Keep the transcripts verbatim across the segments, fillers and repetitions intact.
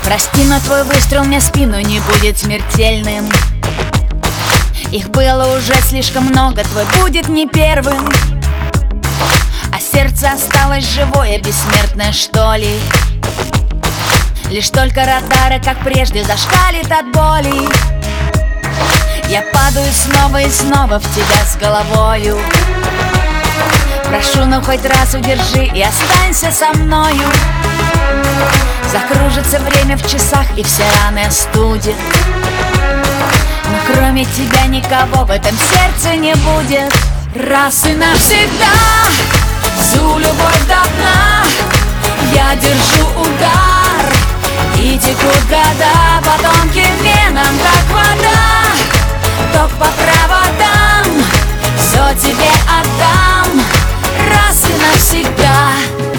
Прости, но твой выстрел мне в спину не будет смертельным. Их было уже слишком много, твой будет не первым. А сердце осталось живое, бессмертное, что ли. Лишь только радары, как прежде, зашкалит от боли. Я падаю снова и снова в тебя с головою. Прошу, ну хоть раз удержи и останься со мною. Закружится время в часах и все раны остудит. Но кроме тебя никого в этом сердце не будет. Раз и навсегда всю любовь до дна я держу удар. И текут года по тонким венам, как вода. Ток по проводам, все тебе отдам. Раз и навсегда.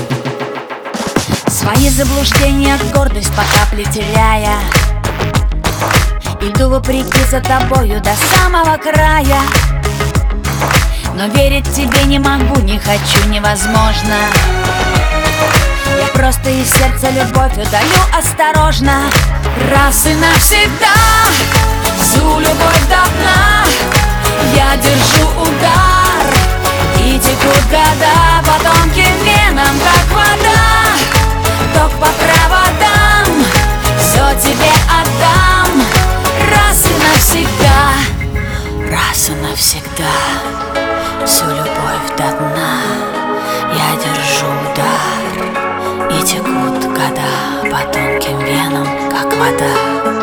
Свои заблуждения, гордость по капле теряя, иду вопреки за тобою до самого края. Но верить тебе не могу, не хочу, невозможно. Я просто из сердца любовь удалю осторожно. Раз и навсегда всю любовь до дна я держу удар. И текут года по тонким венам, как вода. Ток по проводам, все тебе отдам. Раз и навсегда. Раз и навсегда всю любовь до дна я держу удар. И текут года по тонким венам, как вода.